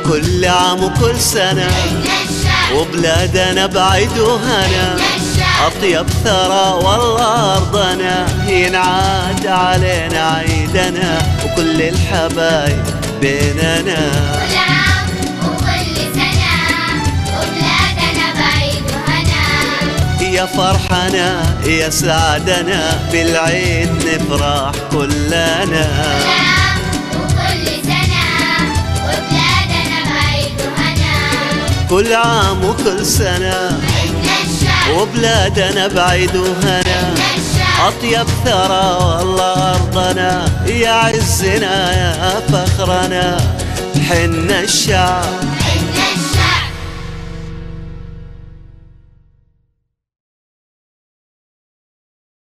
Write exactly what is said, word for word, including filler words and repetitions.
كل عام وكل سنة وبلادنا بعيد وهنا، أطيب ثرى والله أرضنا، ينعاد علينا عيدنا وكل الحبايب بيننا. كل عام وكل سنة وبلادنا بعيد وهنا، يا فرحنا يا سعدنا بالعيد نفرح كلنا. كل عام وكل سنة وبلادنا بعيد وهنا، كل عام وكل سنة وبلادنا بعيد وهنا، أطيب ثرى والله أرضنا، يا عزنا يا فخرنا حنا الشعب